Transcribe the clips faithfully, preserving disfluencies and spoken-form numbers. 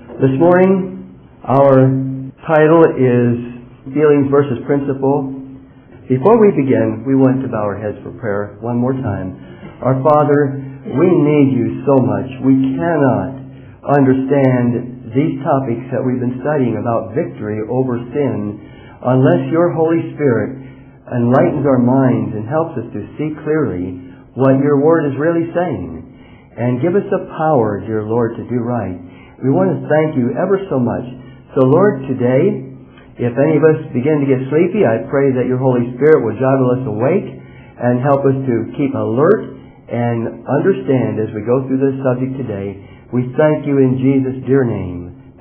This morning, our title is Feelings versus Principle. Before we begin, we want to bow our heads for prayer one more time. Our Father, we need you so much. We cannot understand these topics that we've been studying about victory over sin unless your Holy Spirit enlightens our minds and helps us to see clearly what your Word is really saying. And give us the power, dear Lord, to do right. We want to thank you ever so much. So, Lord, today, if any of us begin to get sleepy, I pray that your Holy Spirit will joggle us awake and help us to keep alert and understand as we go through this subject today. We thank you in Jesus' dear name.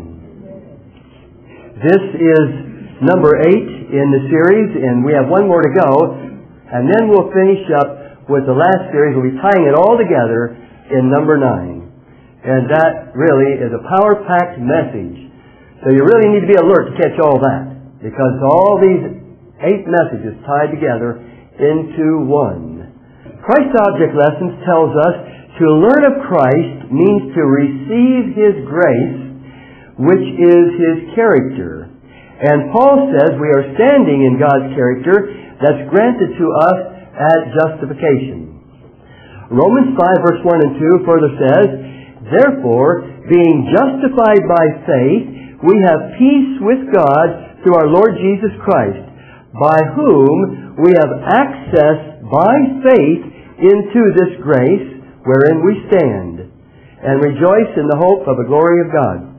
Amen. This is number eight in the series, and we have one more to go, and then we'll finish up with the last series. We'll be tying it all together in number nine. And that really is a power-packed message. So you really need to be alert to catch all that, because all these eight messages tied together into one. Christ Object Lessons tells us to learn of Christ means to receive His grace, which is His character. And Paul says we are standing in God's character that's granted to us at justification. Romans five verse one and two further says, "Therefore, being justified by faith, we have peace with God through our Lord Jesus Christ, by whom we have access by faith into this grace wherein we stand, and rejoice in the hope of the glory of God."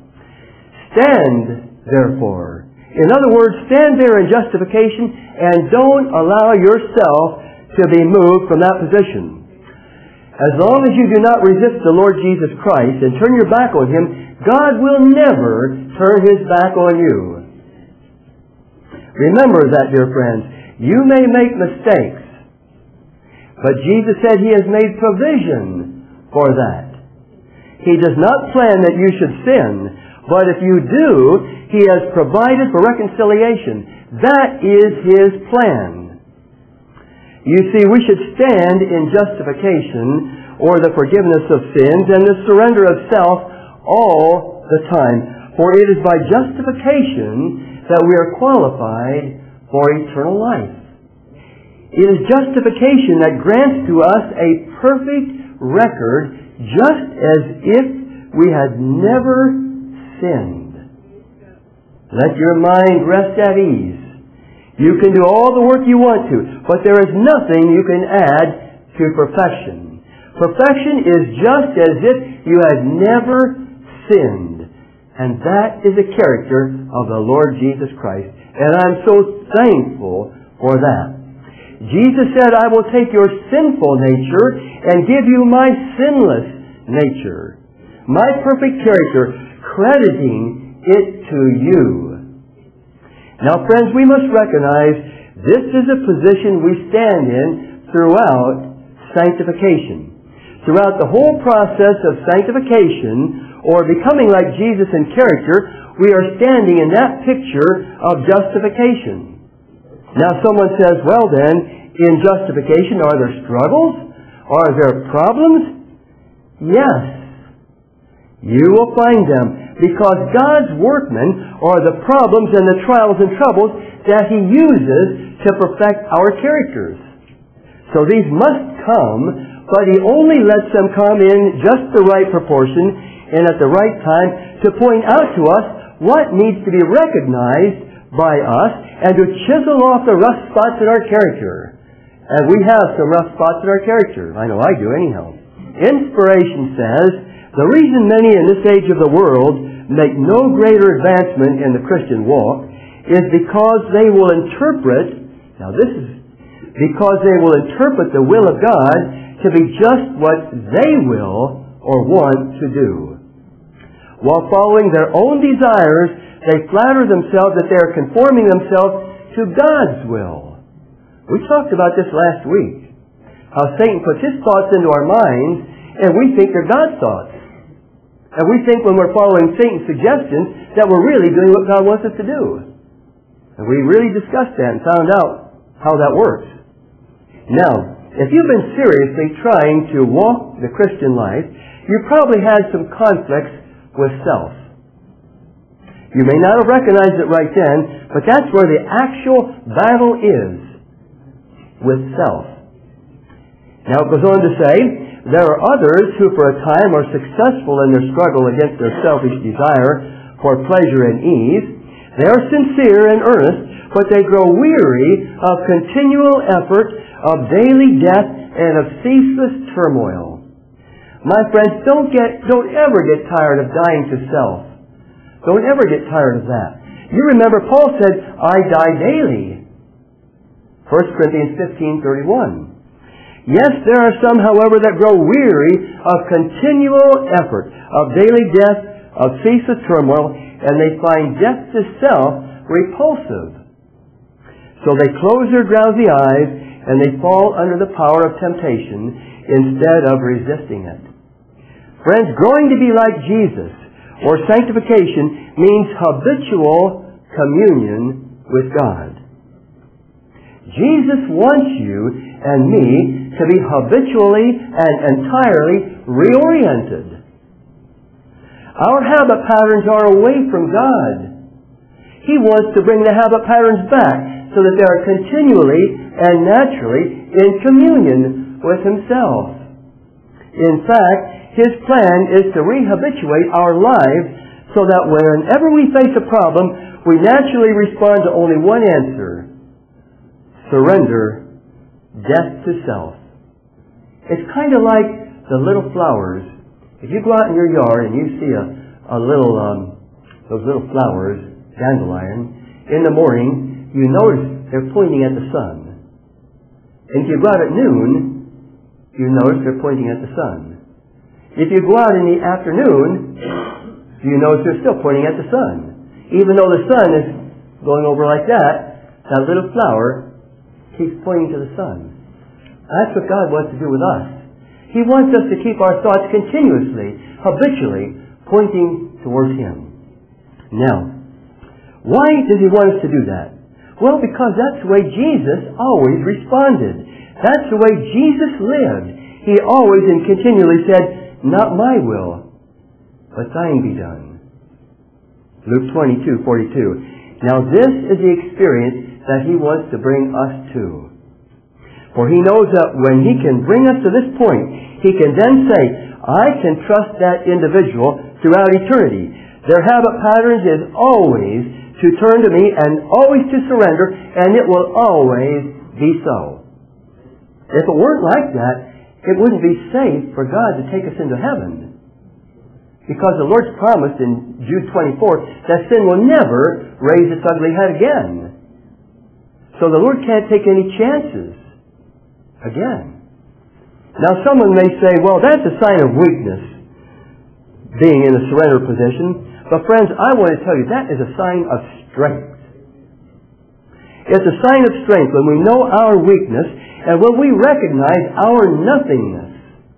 Stand, therefore. In other words, stand there in justification and don't allow yourself to be moved from that position. As long as you do not resist the Lord Jesus Christ and turn your back on Him, God will never turn His back on you. Remember that, dear friends. You may make mistakes, but Jesus said He has made provision for that. He does not plan that you should sin, but if you do, He has provided for reconciliation. That is His plan. You see, we should stand in justification, or the forgiveness of sins, and the surrender of self all the time. For it is by justification that we are qualified for eternal life. It is justification that grants to us a perfect record, just as if we had never sinned. Let your mind rest at ease. You can do all the work you want to, but there is nothing you can add to perfection. Perfection is just as if you had never sinned. And that is the character of the Lord Jesus Christ. And I'm so thankful for that. Jesus said, "I will take your sinful nature and give you my sinless nature, my perfect character, crediting it to you." Now, friends, we must recognize this is a position we stand in throughout sanctification. Throughout the whole process of sanctification, or becoming like Jesus in character, we are standing in that picture of justification. Now, someone says, well then, in justification, are there struggles? Are there problems? Yes. You will find them, because God's workmen are the problems and the trials and troubles that He uses to perfect our characters. So these must come, but He only lets them come in just the right proportion and at the right time to point out to us what needs to be recognized by us and to chisel off the rough spots in our character. And we have some rough spots in our character. I know I do anyhow. Inspiration says, "The reason many in this age of the world make no greater advancement in the Christian walk is because they will interpret," now this is, because they will interpret the will of God to be just what they will or want to do. While following their own desires, they flatter themselves that they are conforming themselves to God's will. We talked about this last week. How Satan puts his thoughts into our minds, and we think they're God's thoughts. And we think when we're following Satan's suggestions that we're really doing what God wants us to do. And we really discussed that and found out how that works. Now, if you've been seriously trying to walk the Christian life, you probably had some conflicts with self. You may not have recognized it right then, but that's where the actual battle is with self. Now it goes on to say, there are others who for a time are successful in their struggle against their selfish desire for pleasure and ease. They are sincere and earnest, but they grow weary of continual effort, of daily death, and of ceaseless turmoil. My friends, don't get, don't ever get tired of dying to self. Don't ever get tired of that. You remember Paul said, I die daily. First Corinthians fifteen thirty-one. Yes, there are some, however, that grow weary of continual effort, of daily death, of ceaseless turmoil, and they find death to self repulsive. So they close their drowsy eyes and they fall under the power of temptation instead of resisting it. Friends, growing to be like Jesus or sanctification means habitual communion with God. Jesus wants you and me to be habitually and entirely reoriented. Our habit patterns are away from God. He wants to bring the habit patterns back so that they are continually and naturally in communion with Himself. In fact, His plan is to rehabituate our lives so that whenever we face a problem, we naturally respond to only one answer: surrender, death to self. It's kind of like the little flowers. If you go out in your yard and you see a, a little, um, those little flowers, dandelion, in the morning, you notice they're pointing at the sun. And if you go out at noon, you notice they're pointing at the sun. If you go out in the afternoon, you notice they're still pointing at the sun. Even though the sun is going over like that, that little flower keeps pointing to the sun. That's what God wants to do with us. He wants us to keep our thoughts continuously, habitually, pointing towards Him. Now, why does He want us to do that? Well, because that's the way Jesus always responded. That's the way Jesus lived. He always and continually said, not my will, but thine be done. Luke twenty-two forty-two. Now this is the experience that He wants to bring us to. For He knows that when He can bring us to this point, He can then say, I can trust that individual throughout eternity. Their habit patterns is always to turn to me and always to surrender, and it will always be so. If it weren't like that, it wouldn't be safe for God to take us into heaven. Because the Lord's promised in Jude twenty-four that sin will never raise its ugly head again. So the Lord can't take any chances again. Now someone may say, well, that's a sign of weakness, being in a surrender position. But friends, I want to tell you, that is a sign of strength. It's a sign of strength when we know our weakness and when we recognize our nothingness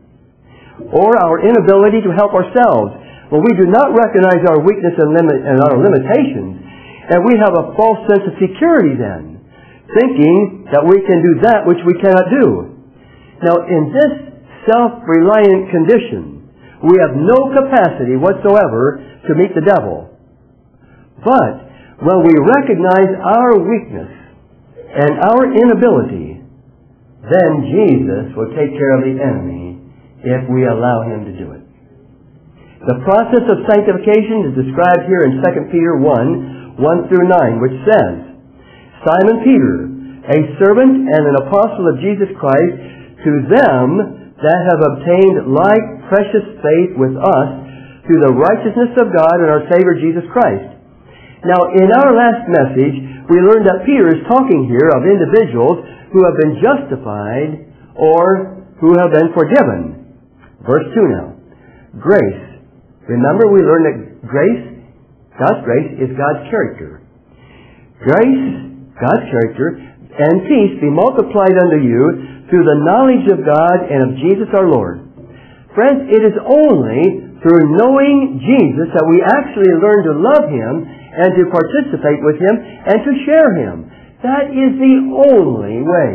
or our inability to help ourselves. When we do not recognize our weakness and, limit, and our limitations, and we have a false sense of security then, thinking that we can do that which we cannot do. Now, in this self-reliant condition, we have no capacity whatsoever to meet the devil. But when we recognize our weakness and our inability, then Jesus will take care of the enemy if we allow Him to do it. The process of sanctification is described here in Second Peter one, one through nine, which says, Simon Peter, a servant and an apostle of Jesus Christ, to them that have obtained like precious faith with us through the righteousness of God and our Savior Jesus Christ. Now, in our last message, we learned that Peter is talking here of individuals who have been justified or who have been forgiven. Verse two now. Grace. Remember, we learned that grace, God's grace, is God's character. Grace, God's character, and peace be multiplied unto you through the knowledge of God and of Jesus our Lord. Friends, it is only through knowing Jesus that we actually learn to love Him and to participate with Him and to share Him. That is the only way.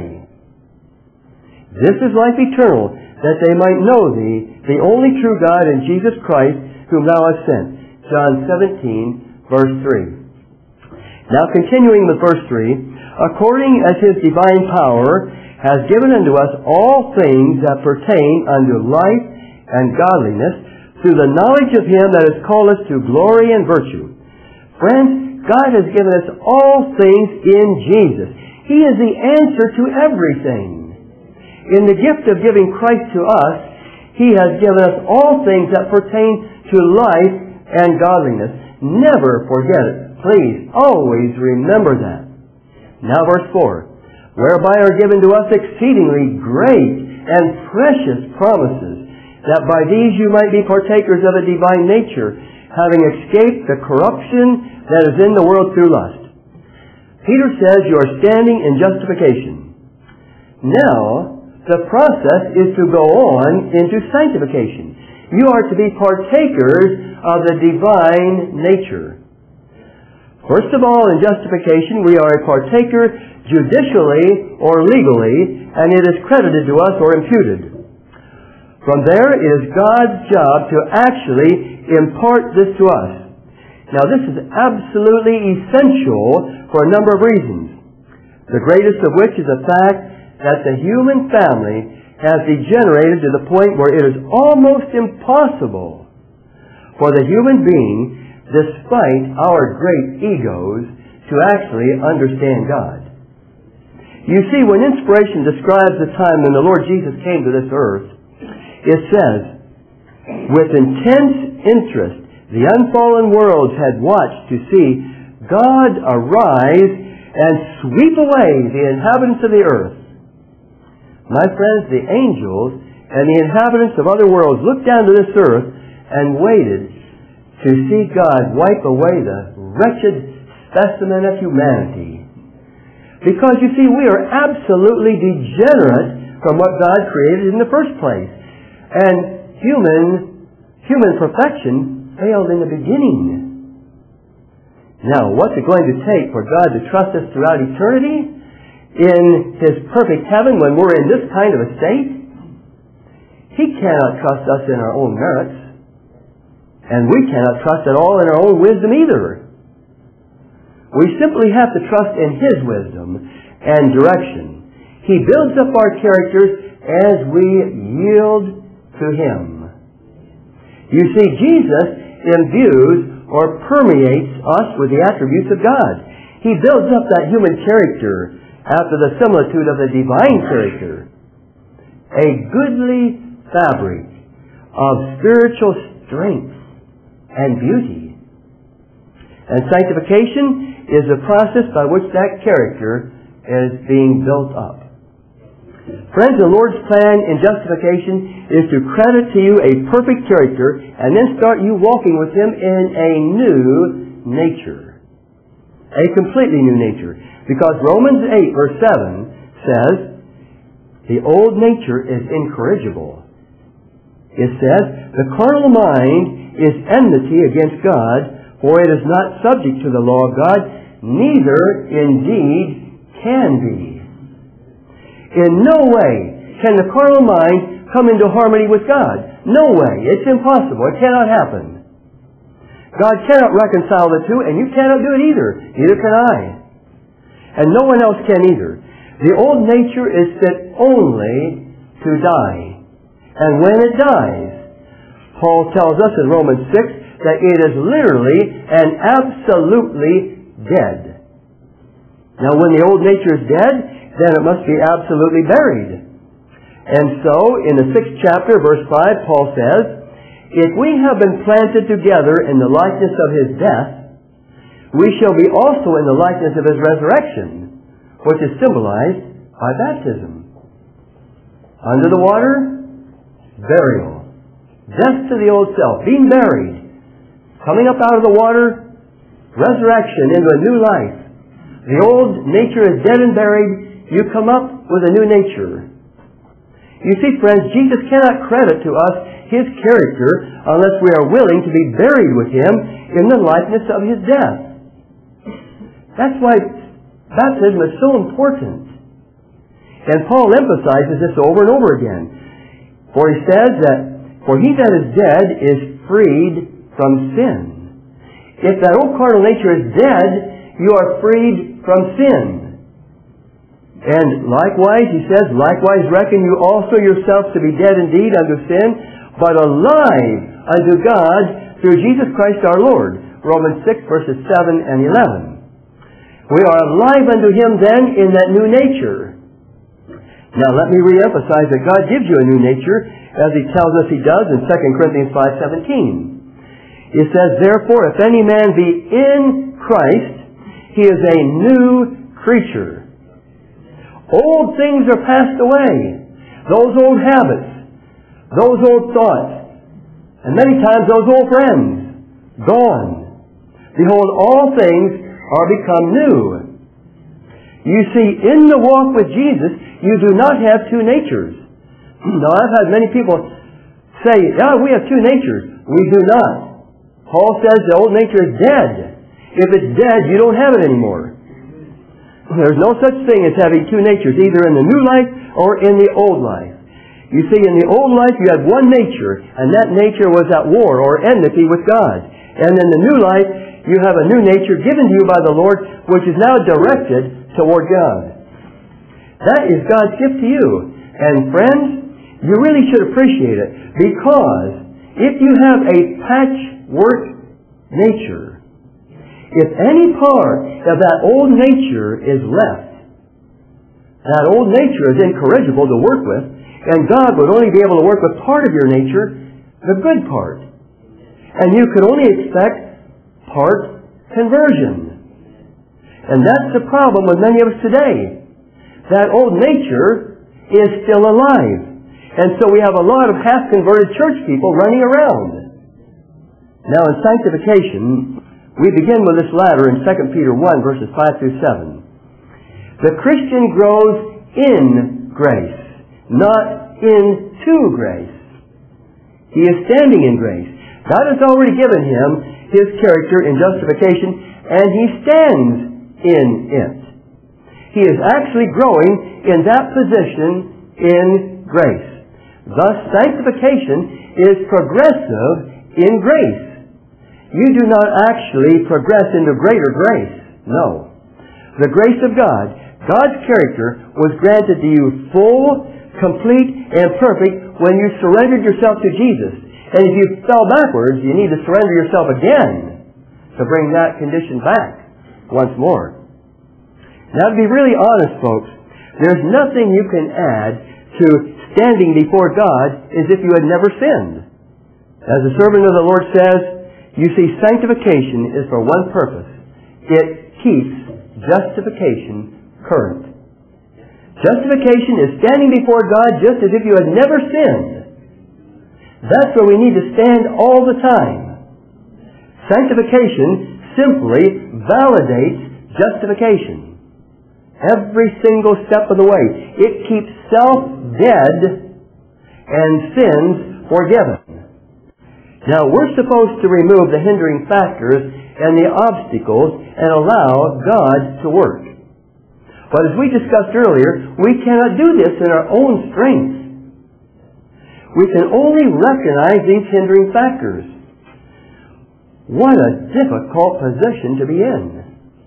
This is life eternal, that they might know Thee, the only true God, and Jesus Christ, whom Thou hast sent. John seventeen, verse three. Now continuing with verse three, according as His divine power has given unto us all things that pertain unto life and godliness, through the knowledge of Him that has called us to glory and virtue. Friends, God has given us all things in Jesus. He is the answer to everything. In the gift of giving Christ to us, He has given us all things that pertain to life and godliness. Never forget it. Please, always remember that. Now verse four. Whereby are given to us exceedingly great and precious promises, that by these you might be partakers of a divine nature, having escaped the corruption that is in the world through lust. Peter says you are standing in justification. Now, the process is to go on into sanctification. You are to be partakers of the divine nature. First of all, in justification, we are a partaker judicially or legally, and it is credited to us or imputed. From there, it is God's job to actually impart this to us. Now, this is absolutely essential for a number of reasons, the greatest of which is the fact that the human family has degenerated to the point where it is almost impossible for the human being, despite our great egos, to actually understand God. You see, when inspiration describes the time when the Lord Jesus came to this earth, it says, with intense interest, the unfallen worlds had watched to see God arise and sweep away the inhabitants of the earth. My friends, the angels and the inhabitants of other worlds looked down to this earth and waited to see God wipe away the wretched specimen of humanity. Because, you see, we are absolutely degenerate from what God created in the first place. And human, human perfection failed in the beginning. Now, what's it going to take for God to trust us throughout eternity in His perfect heaven when we're in this kind of a state? He cannot trust us in our own merits. And we cannot trust at all in our own wisdom either. We simply have to trust in His wisdom and direction. He builds up our characters as we yield to Him. You see, Jesus imbues or permeates us with the attributes of God. He builds up that human character after the similitude of the divine character. A goodly fabric of spiritual strength and beauty. And sanctification is the process by which that character is being built up. Friends, the Lord's plan in justification is to credit to you a perfect character and then start you walking with Him in a new nature. A completely new nature. Because Romans eight verse seven says, the old nature is incorrigible. It says, the carnal mind is enmity against God, for it is not subject to the law of God, neither indeed can be. In no way can the carnal mind come into harmony with God. No way. It's impossible. It cannot happen. God cannot reconcile the two, and you cannot do it either. Neither can I. And no one else can either. The old nature is fit only to die. And when it dies, Paul tells us in Romans six that it is literally and absolutely dead. Now, when the old nature is dead, then it must be absolutely buried. And so, in the sixth chapter, verse five, Paul says, if we have been planted together in the likeness of His death, we shall be also in the likeness of His resurrection, which is symbolized by baptism. Under the water, burial. Death to the old self, being buried. Coming up out of the water, resurrection into a new life. The old nature is dead and buried. You come up with a new nature. You see, friends, Jesus cannot credit to us His character unless we are willing to be buried with Him in the likeness of His death. That's why baptism is so important. And Paul emphasizes this over and over again. For he says that, for he that is dead is freed from sin. If that old carnal nature is dead, you are freed from sin. And likewise, he says, likewise reckon you also yourselves to be dead indeed unto sin, but alive unto God through Jesus Christ our Lord. Romans six, verses seven and eleven. We are alive unto Him then in that new nature. Now let me reemphasize that God gives you a new nature, as He tells us He does in Second Corinthians five seventeen. It says, therefore, if any man be in Christ, he is a new creature. Old things are passed away. Those old habits, those old thoughts, and many times those old friends, gone. Behold, all things are become new. You see, in the walk with Jesus, you do not have two natures. Now, I've had many people say, yeah, we have two natures. We do not. Paul says the old nature is dead. If it's dead, you don't have it anymore. There's no such thing as having two natures, either in the new life or in the old life. You see, in the old life you had one nature, and that nature was at war or enmity with God. And in the new life, you have a new nature given to you by the Lord, which is now directed toward God. That is God's gift to you. And friends, you really should appreciate it, because if you have a patchwork nature, if any part of that old nature is left, that old nature is incorrigible to work with, and God would only be able to work with part of your nature, the good part. And you could only expect part conversion. And that's the problem with many of us today. That old nature is still alive. And so we have a lot of half-converted church people running around. Now in sanctification, we begin with this ladder in Second Peter one, verses five through seven. The Christian grows in grace, not into grace. He is standing in grace. God has already given him His character in justification, and he stands in it. He is actually growing in that position in grace. Thus, sanctification is progressive in grace. You do not actually progress into greater grace. No. The grace of God, God's character, was granted to you full, complete, and perfect when you surrendered yourself to Jesus. And if you fell backwards, you need to surrender yourself again to bring that condition back once more. Now, to be really honest, folks, there's nothing you can add to standing before God as if you had never sinned. As the servant of the Lord says, you see, sanctification is for one purpose. It keeps justification current. Justification is standing before God just as if you had never sinned. That's where we need to stand all the time. Sanctification simply validates justification. Every single step of the way. It keeps self dead and sins forgiven. Now, we're supposed to remove the hindering factors and the obstacles and allow God to work. But as we discussed earlier, we cannot do this in our own strength. We can only recognize these hindering factors. What a difficult position to be in.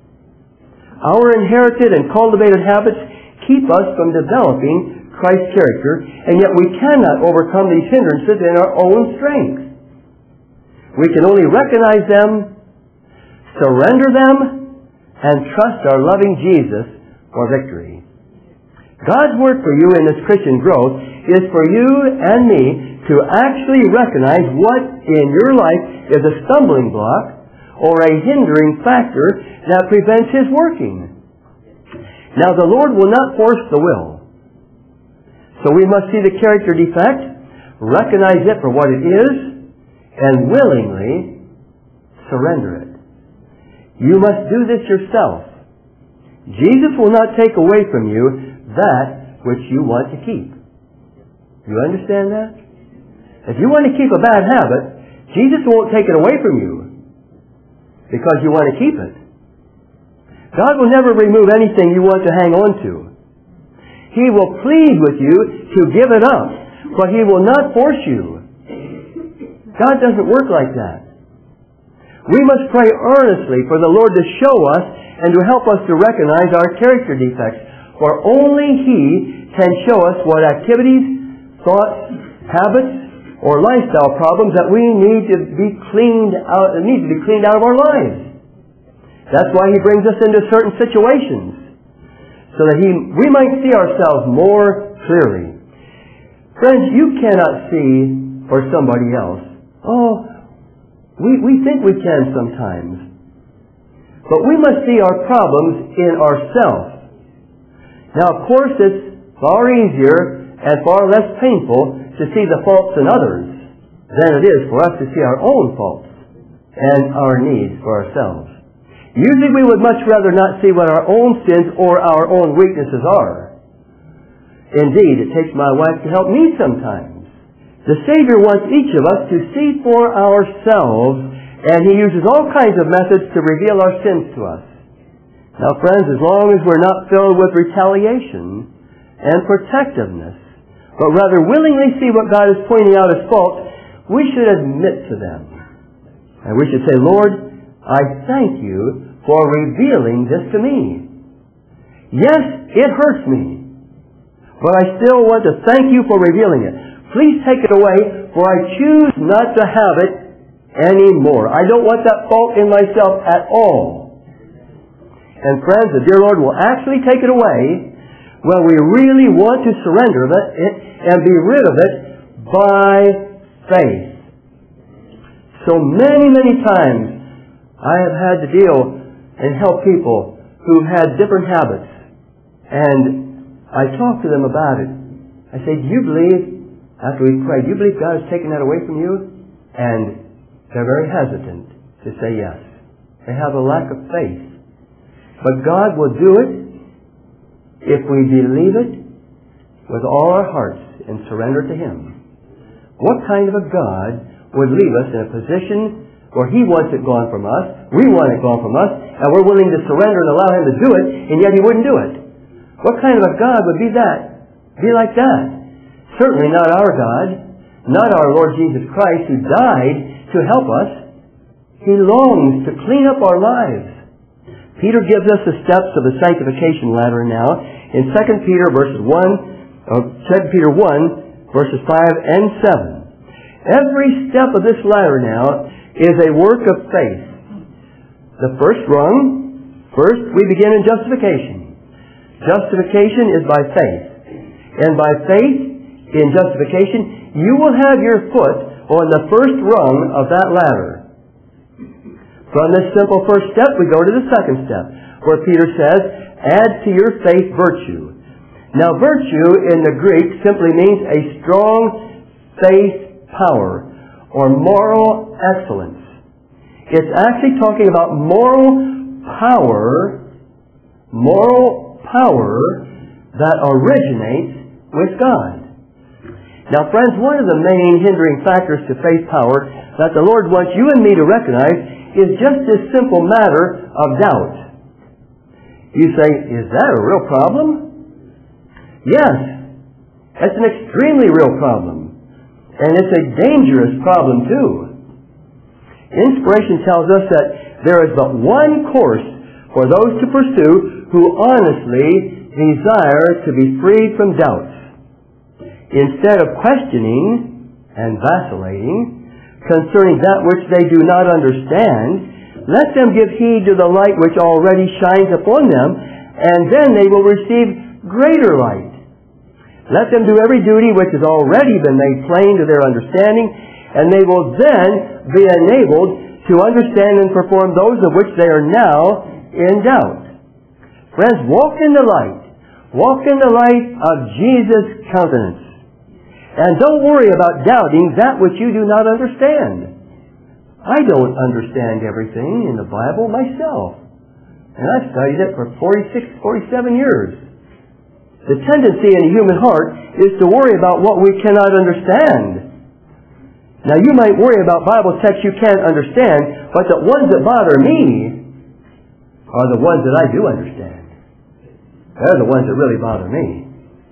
Our inherited and cultivated habits keep us from developing Christ's character, and yet we cannot overcome these hindrances in our own strength. We can only recognize them, surrender them, and trust our loving Jesus for victory. God's work for you in this Christian growth is for you and me to actually recognize what in your life is a stumbling block or a hindering factor that prevents His working. Now, the Lord will not force the will. So we must see the character defect, recognize it for what it is, and willingly surrender it. You must do this yourself. Jesus will not take away from you that which you want to keep. You understand that? If you want to keep a bad habit, Jesus won't take it away from you because you want to keep it. God will never remove anything you want to hang on to. He will plead with you to give it up, but He will not force you. God doesn't work like that. We must pray earnestly for the Lord to show us and to help us to recognize our character defects. For only He can show us what activities, thoughts, habits, or lifestyle problems that we need to be cleaned out, need to be cleaned out of our lives. That's why He brings us into certain situations, so that He, we might see ourselves more clearly. Friends, you cannot see for somebody else. Oh, we, we think we can sometimes. But we must see our problems in ourselves. Now, of course, it's far easier and far less painful to see the faults in others than it is for us to see our own faults and our needs for ourselves. Usually we would much rather not see what our own sins or our own weaknesses are. Indeed, it takes my wife to help me sometimes. The Savior wants each of us to see for ourselves, and He uses all kinds of methods to reveal our sins to us. Now, friends, as long as we're not filled with retaliation and protectiveness, but rather willingly see what God is pointing out as faults, we should admit to them. And we should say, Lord, I thank You for revealing this to me. Yes, it hurts me, but I still want to thank You for revealing it. Please take it away, for I choose not to have it anymore. I don't want that fault in myself at all. And friends, the dear Lord will actually take it away when we really want to surrender it and be rid of it by faith. So many, many times I have had to deal and help people who had different habits. And I talk to them about it. I say, do you believe, after we pray, do you believe God has taken that away from you? And they're very hesitant to say yes. They have a lack of faith. But God will do it if we believe it with all our hearts and surrender to Him. What kind of a God would leave us in a position where He wants it gone from us, we want it gone from us, and we're willing to surrender and allow Him to do it, and yet He wouldn't do it? What kind of a God would be that? Be like that? Certainly not our God, not our Lord Jesus Christ, who died to help us. He longs to clean up our lives. Peter gives us the steps of the sanctification ladder now in Second Peter verses one, or Second Peter one, verses five and seven. Every step of this ladder now is a work of faith. The first rung, first we begin in justification. Justification is by faith. And by faith in justification, you will have your foot on the first rung of that ladder. From this simple first step, we go to the second step, where Peter says, add to your faith virtue. Now, virtue in the Greek simply means a strong faith power, or moral excellence. It's actually talking about moral power, moral power that originates with God. Now, friends, one of the main hindering factors to faith power that the Lord wants you and me to recognize is just this simple matter of doubt. You say, is that a real problem? Yes. It's an extremely real problem. And it's a dangerous problem too. Inspiration tells us that there is but one course for those to pursue who honestly desire to be freed from doubts. Instead of questioning and vacillating concerning that which they do not understand, let them give heed to the light which already shines upon them, and then they will receive greater light. Let them do every duty which has already been made plain to their understanding, and they will then be enabled to understand and perform those of which they are now in doubt. Friends, walk in the light. Walk in the light of Jesus' countenance. And don't worry about doubting that which you do not understand. I don't understand everything in the Bible myself. And I've studied it for forty-six, forty-seven years. The tendency in the human heart is to worry about what we cannot understand. Now, you might worry about Bible texts you can't understand, but the ones that bother me are the ones that I do understand. They're the ones that really bother me.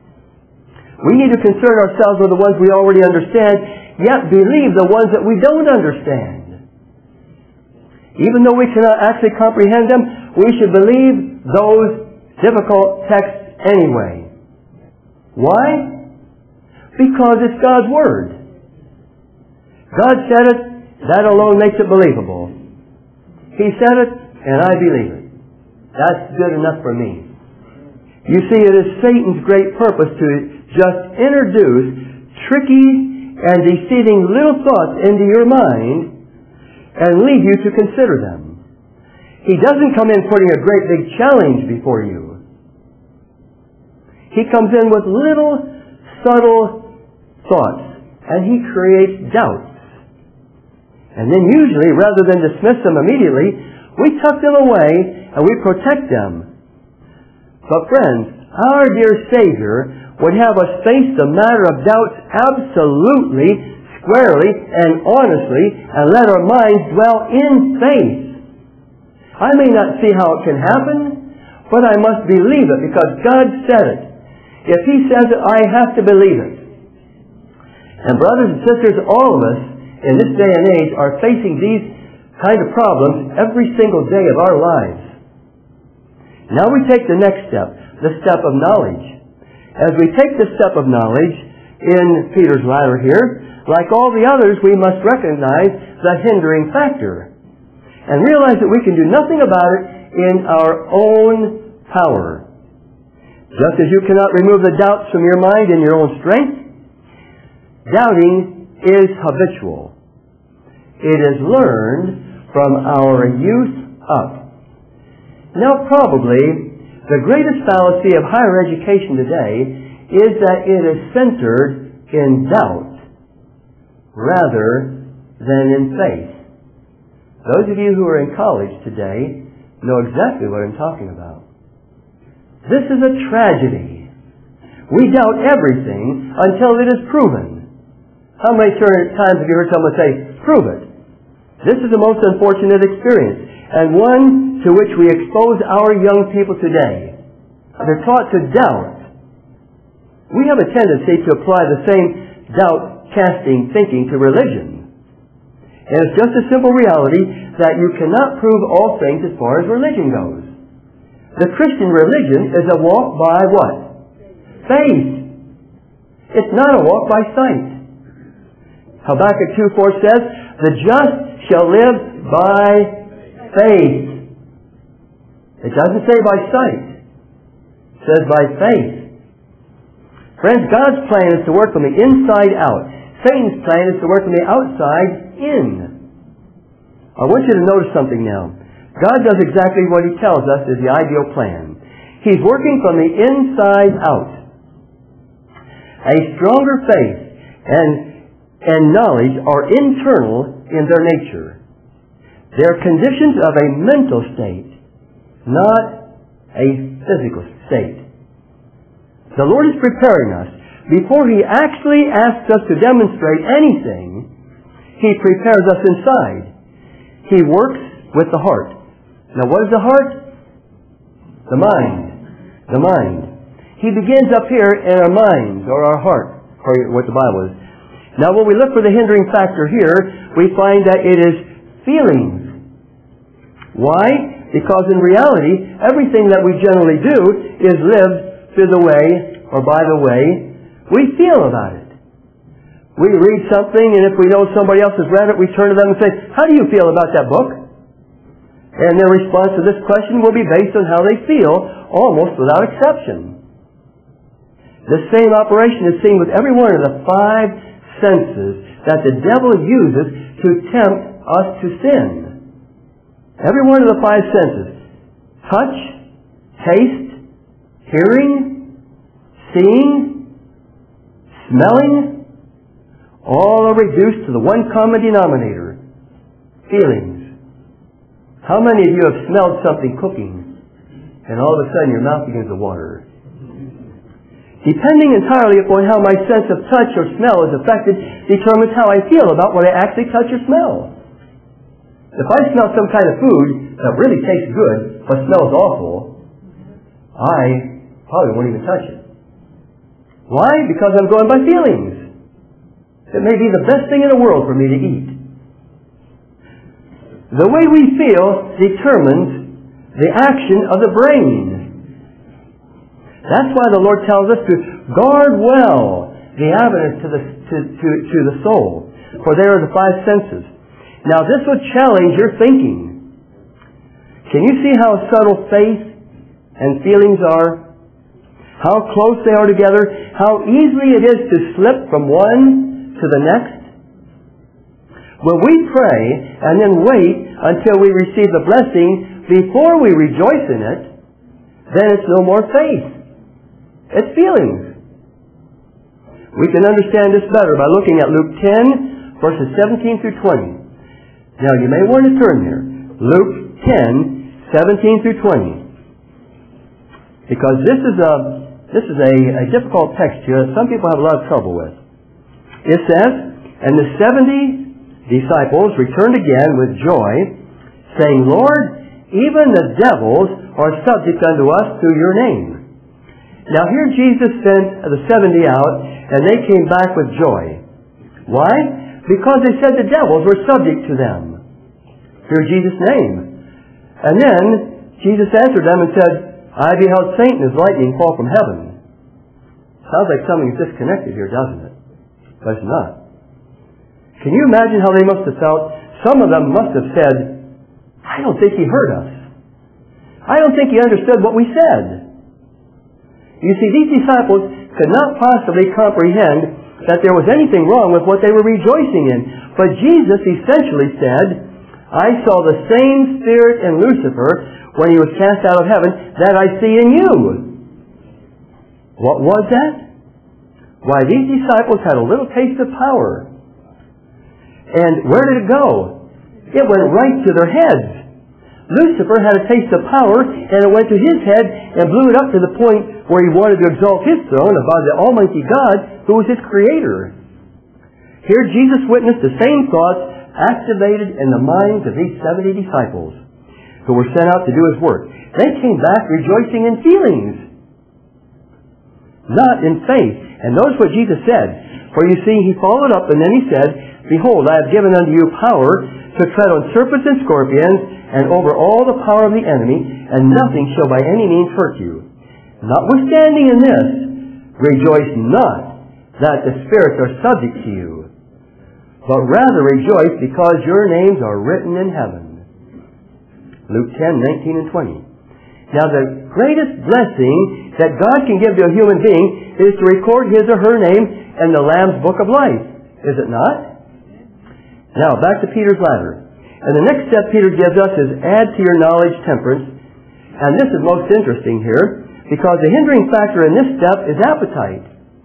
We need to concern ourselves with the ones we already understand, yet believe the ones that we don't understand. Even though we cannot actually comprehend them, we should believe those difficult texts anyway. Why? Because it's God's Word. God said it, that alone makes it believable. He said it, and I believe it. That's good enough for me. You see, it is Satan's great purpose to just introduce tricky and deceiving little thoughts into your mind and leave you to consider them. He doesn't come in putting a great big challenge before you. He comes in with little subtle thoughts, and he creates doubts. And then usually, rather than dismiss them immediately, we tuck them away and we protect them. But friends, our dear Savior would have us face the matter of doubts absolutely, squarely, and honestly, and let our minds dwell in faith. I may not see how it can happen, but I must believe it because God said it. If He says it, I have to believe it. And brothers and sisters, all of us in this day and age are facing these kind of problems every single day of our lives. Now we take the next step, the step of knowledge. As we take the step of knowledge in Peter's letter here, like all the others, we must recognize the hindering factor and realize that we can do nothing about it in our own power. Just as you cannot remove the doubts from your mind in your own strength, doubting is habitual. It is learned from our youth up. Now probably the greatest fallacy of higher education today is that it is centered in doubt rather than in faith. Those of you who are in college today know exactly what I'm talking about. This is a tragedy. We doubt everything until it is proven. How many times have you heard someone say, prove it? This is the most unfortunate experience, and one to which we expose our young people today. They're taught to doubt. We have a tendency to apply the same doubt-casting thinking to religion. And it's just a simple reality that you cannot prove all things as far as religion goes. The Christian religion is a walk by what? Faith. It's not a walk by sight. Habakkuk two four says, the just shall live by faith. It doesn't say by sight. It says by faith. Friends, God's plan is to work from the inside out. Satan's plan is to work from the outside in. I want you to notice something now. God does exactly what He tells us is the ideal plan. He's working from the inside out. A stronger faith and, and knowledge are internal in their nature. They're conditions of a mental state, not a physical state. The Lord is preparing us. Before He actually asks us to demonstrate anything, He prepares us inside. He works with the heart. Now what is the heart? The mind. The mind. He begins up here in our minds, or our heart, or what the Bible is. Now when we look for the hindering factor here, we find that it is feelings. Why? Because in reality, everything that we generally do is lived through the way, or by the way, we feel about it. We read something, and if we know somebody else has read it, we turn to them and say, how do you feel about that book? And their response to this question will be based on how they feel, almost without exception. The same operation is seen with every one of the five senses that the devil uses to tempt us to sin. Every one of the five senses. Touch, taste, hearing, seeing, smelling, all are reduced to the one common denominator. Feelings. How many of you have smelled something cooking and all of a sudden your mouth begins to water? Depending entirely upon how my sense of touch or smell is affected determines how I feel about what I actually touch or smell. If I smell some kind of food that really tastes good but smells awful, I probably won't even touch it. Why? Because I'm going by feelings. It may be the best thing in the world for me to eat. The way we feel determines the action of the brain. That's why the Lord tells us to guard well the avenues to the, to, to, to the soul, for there are the five senses. Now this will challenge your thinking. Can you see how subtle faith and feelings are? How close they are together? How easily it is to slip from one to the next? When we pray and then wait until we receive the blessing before we rejoice in it, then it's no more faith. It's feelings. We can understand this better by looking at Luke ten, verses seventeen through twenty. Now you may want to turn here. Luke ten, seventeen through twenty. Because this is a this is a, a difficult text here that some people have a lot of trouble with. It says, "And the seventy disciples returned again with joy, saying, Lord, even the devils are subject unto us through your name." Now here Jesus sent the seventy out, and they came back with joy. Why? Because they said the devils were subject to them through Jesus' name. And then Jesus answered them and said, "I beheld Satan as lightning fall from heaven." Sounds like something's disconnected here, doesn't it? But it's not. Can you imagine how they must have felt? Some of them must have said, "I don't think he heard us. I don't think he understood what we said." You see, these disciples could not possibly comprehend that there was anything wrong with what they were rejoicing in. But Jesus essentially said, "I saw the same spirit in Lucifer when he was cast out of heaven that I see in you." What was that? Why, these disciples had a little taste of power. And where did it go? It went right to their heads. Lucifer had a taste of power, and it went to his head and blew it up to the point where he wanted to exalt his throne above the Almighty God, who was his creator. Here Jesus witnessed the same thoughts activated in the minds of these seventy disciples who were sent out to do his work. They came back rejoicing in feelings, not in faith. And notice what Jesus said. For you see, he followed up and then he said, "Behold, I have given unto you power to tread on serpents and scorpions, and over all the power of the enemy, and nothing shall by any means hurt you. Notwithstanding in this, rejoice not that the spirits are subject to you, but rather rejoice because your names are written in heaven." Luke ten, nineteen and twenty. Now the greatest blessing that God can give to a human being is to record his or her name in the Lamb's Book of Life. Is it not? Now back to Peter's ladder. And the next step Peter gives us is add to your knowledge temperance. And this is most interesting here, because the hindering factor in this step is appetite.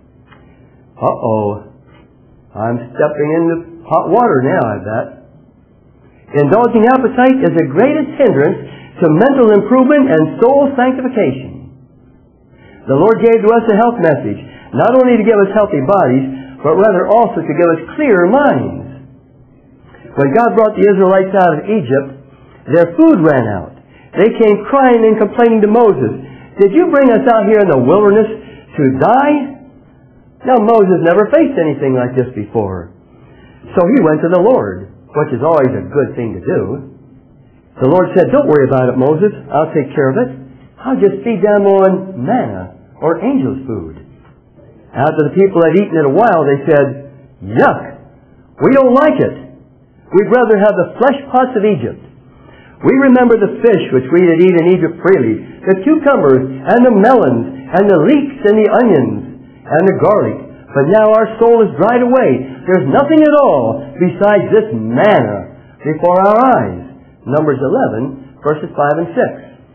Uh-oh. I'm stepping into hot water now, I bet. Indulging appetite is the greatest hindrance to mental improvement and soul sanctification. The Lord gave to us a health message, not only to give us healthy bodies, but rather also to give us clear minds. When God brought the Israelites out of Egypt, their food ran out. They came crying and complaining to Moses, "Did you bring us out here in the wilderness to die?" Now Moses never faced anything like this before. So he went to the Lord, which is always a good thing to do. The Lord said, "Don't worry about it, Moses. I'll take care of it. I'll just feed them on manna, or angel's food." After the people had eaten it a while, they said, "Yuck! We don't like it. We'd rather have the flesh pots of Egypt. We remember the fish which we did eat in Egypt freely, the cucumbers and the melons and the leeks and the onions and the garlic. But now our soul is dried away. There's nothing at all besides this manna before our eyes." Numbers eleven, verses five and six.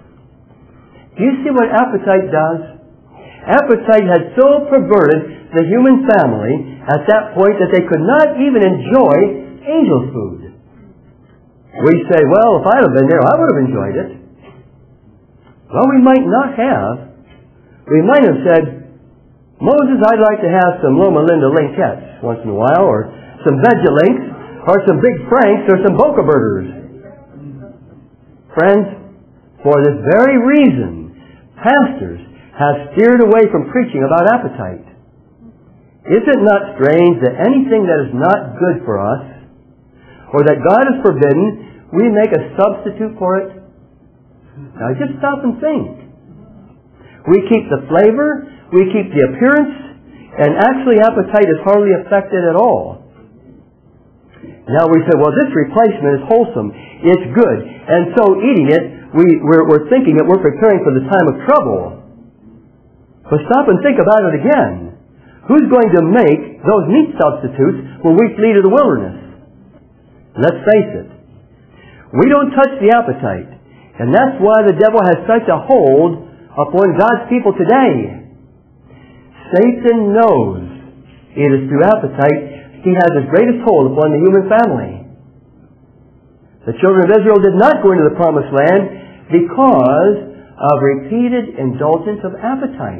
Do you see what appetite does? Appetite had so perverted the human family at that point that they could not even enjoy angel's food. We say, "Well, if I'd have been there, I would have enjoyed it." Well, we might not have. We might have said, "Moses, I'd like to have some Loma Linda Linkettes once in a while, or some Vegelinks, or some Big Franks, or some Boca Burgers." Friends, for this very reason, pastors have steered away from preaching about appetite. Is it not strange that anything that is not good for us, or that God has forbidden, we make a substitute for it? Now just stop and think. We keep the flavor, we keep the appearance, and actually appetite is hardly affected at all. Now we say, well, this replacement is wholesome, it's good, and so eating it, we, we're, we're thinking that we're preparing for the time of trouble. But stop and think about it again. Who's going to make those meat substitutes when we flee to the wilderness? Let's face it. We don't touch the appetite, and that's why the devil has such a hold upon God's people today. Satan knows it is through appetite he has his greatest hold upon the human family. The children of Israel did not go into the promised land because of repeated indulgence of appetite.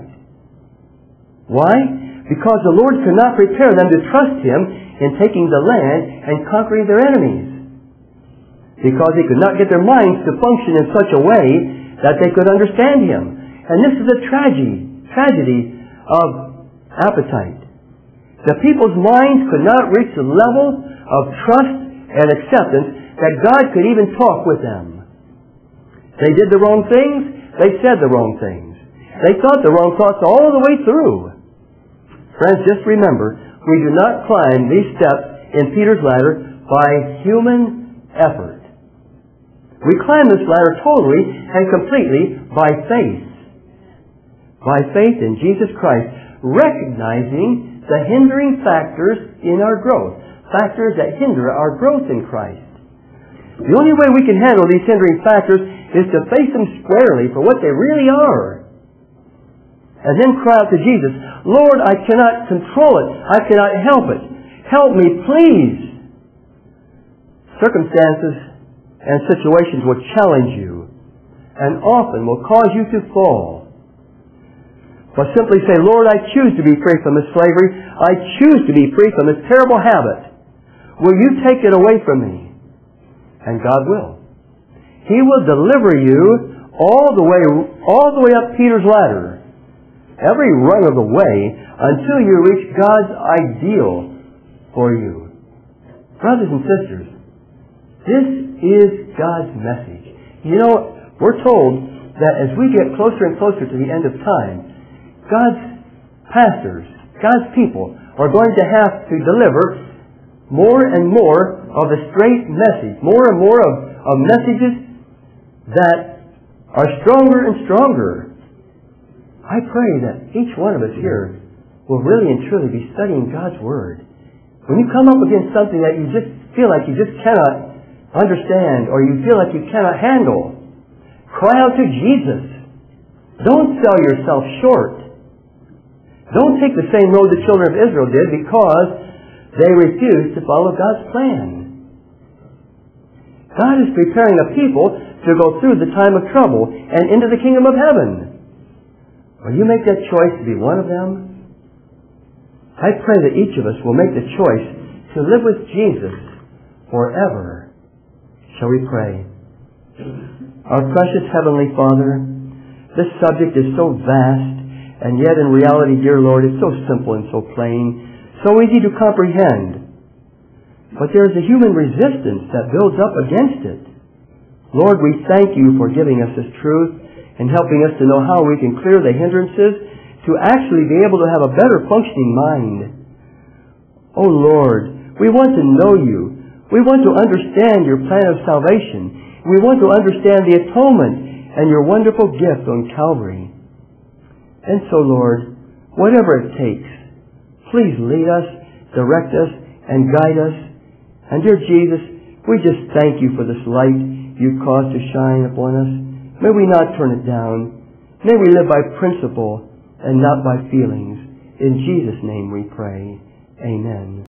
Why? Because the Lord could not prepare them to trust Him in taking the land and conquering their enemies. Because He could not get their minds to function in such a way that they could understand Him. And this is a tragedy, tragedy of appetite. The people's minds could not reach the level of trust and acceptance that God could even talk with them. They did the wrong things, they said the wrong things. They thought the wrong thoughts all the way through. Friends, just remember, we do not climb these steps in Peter's ladder by human effort. We climb this ladder totally and completely by faith. By faith in Jesus Christ, recognizing the hindering factors in our growth, factors that hinder our growth in Christ. The only way we can handle these hindering factors is to face them squarely for what they really are. And then cry out to Jesus, Lord, I cannot control it. I cannot help it. Help me, please. Circumstances and situations will challenge you and often will cause you to fall. But simply say, Lord, I choose to be free from this slavery. I choose to be free from this terrible habit. Will you take it away from me? And God will. He will deliver you all the way, all the way up Peter's ladder, every rung of the way, until you reach God's ideal for you. Brothers and sisters, this is God's message. You know, we're told that as we get closer and closer to the end of time, God's pastors, God's people, are going to have to deliver more and more of the straight message, more and more of, of messages that are stronger and stronger. I pray that each one of us here will really and truly be studying God's Word. When you come up against something that you just feel like you just cannot understand or you feel like you cannot handle, cry out to Jesus. Don't sell yourself short. Don't take the same road the children of Israel did because they refused to follow God's plan. God is preparing a people to go through the time of trouble and into the kingdom of heaven. Will you make that choice to be one of them? I pray that each of us will make the choice to live with Jesus forever. Shall we pray? Our precious Heavenly Father, this subject is so vast, and yet in reality, dear Lord, it's so simple and so plain, so easy to comprehend. But there is a human resistance that builds up against it. Lord, we thank you for giving us this truth and helping us to know how we can clear the hindrances to actually be able to have a better functioning mind. Oh Lord, we want to know you. We want to understand your plan of salvation. We want to understand the atonement and your wonderful gift on Calvary. And so, Lord, whatever it takes, please lead us, direct us, and guide us. And dear Jesus, we just thank you for this light you've caused to shine upon us. May we not turn it down. May we live by principle and not by feelings. In Jesus' name we pray. Amen.